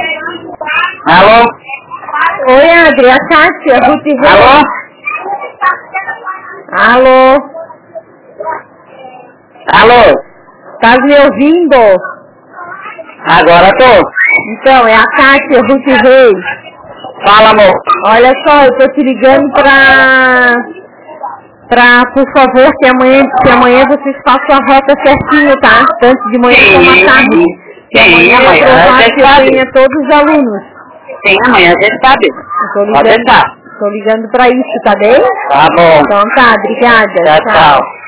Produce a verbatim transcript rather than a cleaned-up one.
Alô? Oi, Adri, a Kátia, Ruth Reis. Alô? Alô? Alô? Tá me ouvindo? Agora tô. Então, é a Kátia, Ruth Reis. Fala, amor. Olha só, eu tô te ligando pra... pra, por favor, que amanhã, que amanhã vocês façam a rota certinho, tá? Tanto de manhã como à tarde. Que Sim, amanhã é amanhã a provável gente que eu sabe. tenha todos os alunos. Sim, amanhã a gente sabe. Eu tô Pode ligando, deixar. tô ligando pra isso, tá bem? Tá bom. Então tá, obrigada. Tchau, tchau.